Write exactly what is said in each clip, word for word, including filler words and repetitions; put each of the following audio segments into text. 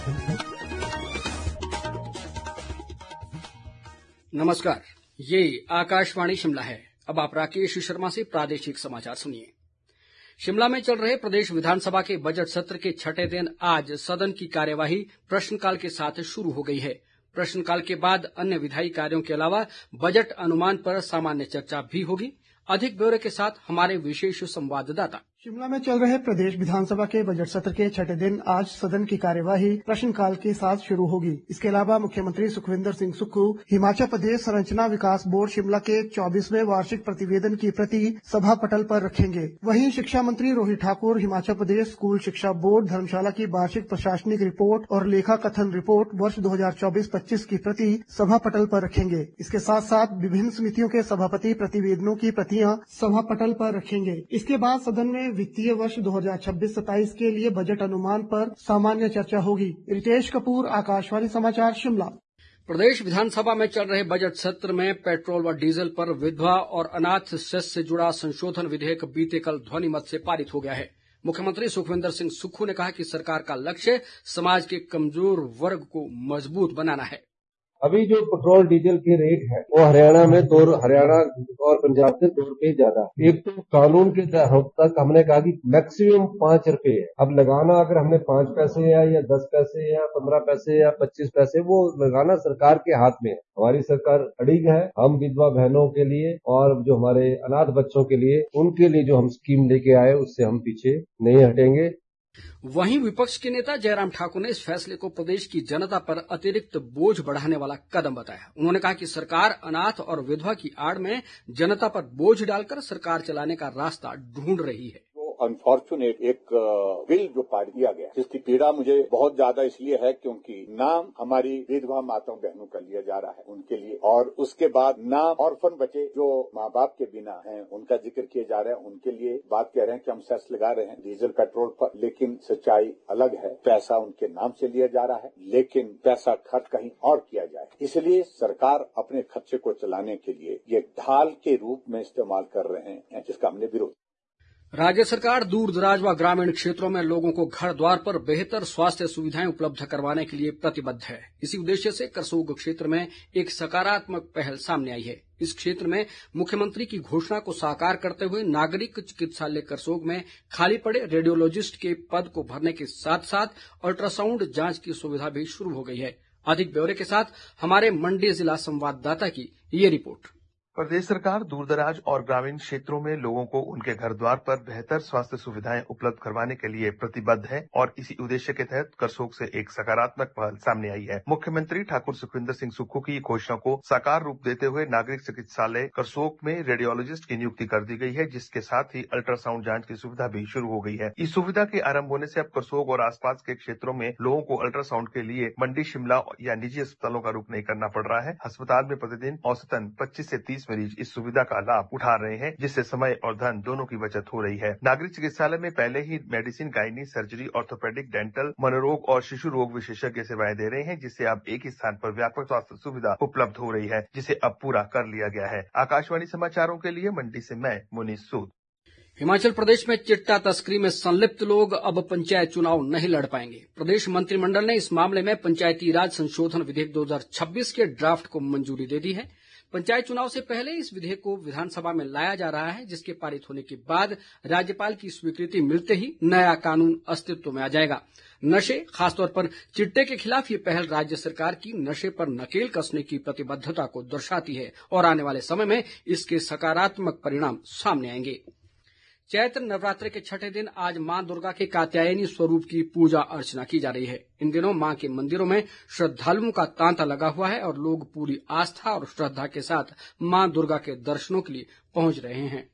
नमस्कार, ये आकाशवाणी शिमला है। अब आप राकेश शर्मा से प्रादेशिक समाचार सुनिए। शिमला में चल रहे प्रदेश विधानसभा के बजट सत्र के छठे दिन आज सदन की कार्यवाही प्रश्नकाल के साथ शुरू हो गई है। प्रश्नकाल के बाद अन्य विधायी कार्यों के अलावा बजट अनुमान पर सामान्य चर्चा भी होगी। अधिक ब्यौरे के साथ हमारे विशेष संवाददाता। शिमला में चल रहे प्रदेश विधानसभा के बजट सत्र के छठे दिन आज सदन की कार्यवाही प्रश्नकाल के साथ शुरू होगी। इसके अलावा मुख्यमंत्री सुखविंदर सिंह सुक्खू हिमाचल प्रदेश संरचना विकास बोर्ड शिमला के चौबीसवें वार्षिक प्रतिवेदन की प्रति सभा पटल पर रखेंगे। वहीं शिक्षा मंत्री रोहित ठाकुर हिमाचल प्रदेश स्कूल शिक्षा बोर्ड धर्मशाला की वार्षिक प्रशासनिक रिपोर्ट और लेखा कथन रिपोर्ट वर्ष दो हजार चौबीस पच्चीस की प्रति सभा पटल पर रखेंगे। इसके साथ साथ विभिन्न समितियों के सभापति प्रतिवेदनों की प्रतियां सभा पटल पर रखेंगे। इसके बाद सदन में वित्तीय वर्ष दो हजार छब्बीस सत्ताईस के लिए बजट अनुमान पर सामान्य चर्चा होगी। रितेश कपूर, आकाशवाणी समाचार, शिमला। प्रदेश विधानसभा में चल रहे बजट सत्र में पेट्रोल व डीजल पर विधवा और अनाथ सेस से जुड़ा संशोधन विधेयक बीते कल ध्वनिमत से पारित हो गया है। मुख्यमंत्री सुखविंदर सिंह सुक्खू ने कहा कि सरकार का लक्ष्य समाज के कमजोर वर्ग को मजबूत बनाना है। अभी जो पेट्रोल डीजल के रेट है वो हरियाणा में दो हरियाणा और पंजाब से दो रुपये ज्यादा। एक तो कानून के तक हमने कहा कि मैक्सिमम पांच रुपए है। अब लगाना अगर हमने पांच पैसे या, या दस पैसे या पंद्रह पैसे या पच्चीस पैसे वो लगाना सरकार के हाथ में है। हमारी सरकार अड़िग है। हम विधवा बहनों के लिए और जो हमारे अनाथ बच्चों के लिए उनके लिए जो हम स्कीम लेके आए उससे हम पीछे नहीं हटेंगे। वहीं विपक्ष के नेता जयराम ठाकुर ने इस फैसले को प्रदेश की जनता पर अतिरिक्त बोझ बढ़ाने वाला कदम बताया। उन्होंने कहा कि सरकार अनाथ और विधवा की आड़ में जनता पर बोझ डालकर सरकार चलाने का रास्ता ढूंढ रही है। अनफॉर्चुनेट एक बिल जो पारित किया गया जिसकी पीड़ा मुझे बहुत ज्यादा इसलिए है क्योंकि नाम हमारी विधवा माताओं बहनों का लिया जा रहा है उनके लिए, और उसके बाद नाम ऑर्फन बचे जो माँ बाप के बिना हैं उनका जिक्र किया जा रहा है। उनके लिए बात कह रहे हैं कि हम सेस लगा रहे हैं डीजल पेट्रोल पर, लेकिन सच्चाई अलग है। पैसा उनके नाम से लिया जा रहा है लेकिन पैसा खर्च कहीं और किया जाए। इसलिए सरकार अपने खर्चे को चलाने के लिए ये ढाल के रूप में इस्तेमाल कर रहे हैं जिसका हमने विरोध। राज्य सरकार दूर दराज व ग्रामीण क्षेत्रों में लोगों को घर द्वार पर बेहतर स्वास्थ्य सुविधाएं उपलब्ध करवाने के लिए प्रतिबद्ध है। इसी उद्देश्य से करसोग क्षेत्र में एक सकारात्मक पहल सामने आई है। इस क्षेत्र में मुख्यमंत्री की घोषणा को साकार करते हुए नागरिक चिकित्सालय करसोग में खाली पड़े रेडियोलॉजिस्ट के पद को भरने के साथ साथ अल्ट्रासाउंड जांच की सुविधा भी शुरू हो गई है। अधिक ब्यौरे के साथ हमारे मंडी जिला संवाददाता की ये रिपोर्ट। प्रदेश सरकार दूरदराज और ग्रामीण क्षेत्रों में लोगों को उनके घर द्वार पर बेहतर स्वास्थ्य सुविधाएं उपलब्ध करवाने के लिए प्रतिबद्ध है और इसी उद्देश्य के तहत करसोग से एक सकारात्मक पहल सामने आई है। मुख्यमंत्री ठाकुर सुखविंदर सिंह सुक्खू की घोषणा को साकार रूप देते हुए नागरिक चिकित्सालय करसोग में रेडियोलॉजिस्ट की नियुक्ति कर दी गई है, जिसके साथ ही अल्ट्रासाउंड जांच की सुविधा भी शुरू हो गई है। इस सुविधा के आरंभ होने से अब करसोग और आसपास के क्षेत्रों में लोगों को अल्ट्रासाउंड के लिए मंडी, शिमला या निजी अस्पतालों का रुख नहीं करना पड़ रहा है। अस्पताल में प्रतिदिन औसतन पच्चीस से तीस मरीज इस सुविधा का लाभ उठा रहे हैं, जिससे समय और धन दोनों की बचत हो रही है। नागरिक चिकित्सालय में पहले ही medicine, gynae, surgery, orthopaedic, dental, मनोरोग और शिशु रोग विशेषज्ञ सेवाएं दे रहे हैं, जिससे अब एक ही स्थान पर व्यापक स्वास्थ्य सुविधा उपलब्ध हो रही है, जिसे अब पूरा कर लिया गया है। आकाशवाणी समाचारों के लिए मंडी से मैं मुनीस सूद। हिमाचल प्रदेश में चिट्टा तस्करी में संलिप्त लोग अब पंचायत चुनाव नहीं लड़ पाएंगे। प्रदेश मंत्रिमंडल ने इस मामले में पंचायती राज संशोधन विधेयक दो हजार छब्बीस के ड्राफ्ट को मंजूरी दे दी है। पंचायत चुनाव से पहले इस विधेयक को विधानसभा में लाया जा रहा है, जिसके पारित होने के बाद राज्यपाल की स्वीकृति मिलते ही नया कानून अस्तित्व में आ जाएगा। नशे, खासतौर पर चिट्टे के खिलाफ ये पहल राज्य सरकार की नशे पर नकेल कसने की प्रतिबद्धता को दर्शाती है और आने वाले समय में इसके सकारात्मक परिणाम सामने आएंगे। चैत्र नवरात्रे के छठे दिन आज मां दुर्गा के कात्यायनी स्वरूप की पूजा अर्चना की जा रही है। इन दिनों मां के मंदिरों में श्रद्धालुओं का तांता लगा हुआ है और लोग पूरी आस्था और श्रद्धा के साथ मां दुर्गा के दर्शनों के लिए पहुंच रहे हैं।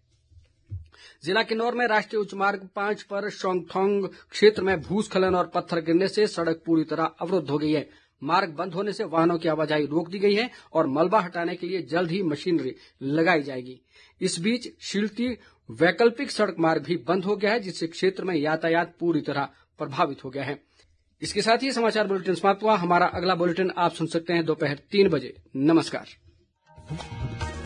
जिला किन्नौर में राष्ट्रीय उच्च मार्ग पांच पर शोंगथोंग क्षेत्र में भूस्खलन और पत्थर गिरने से सड़क पूरी तरह अवरुद्ध हो गई है। मार्ग बंद होने से वाहनों की आवाजाही रोक दी गई है और मलबा हटाने के लिए जल्द ही मशीनरी लगाई जाएगी। इस बीच शिल्टी वैकल्पिक सड़क मार्ग भी बंद हो गया है, जिससे क्षेत्र में यातायात पूरी तरह प्रभावित हो गया है। इसके साथ ही समाचार बुलेटिन समाप्त हुआ। हमारा अगला बुलेटिन आप सुन सकते हैं दोपहर तीन बजे। नमस्कार।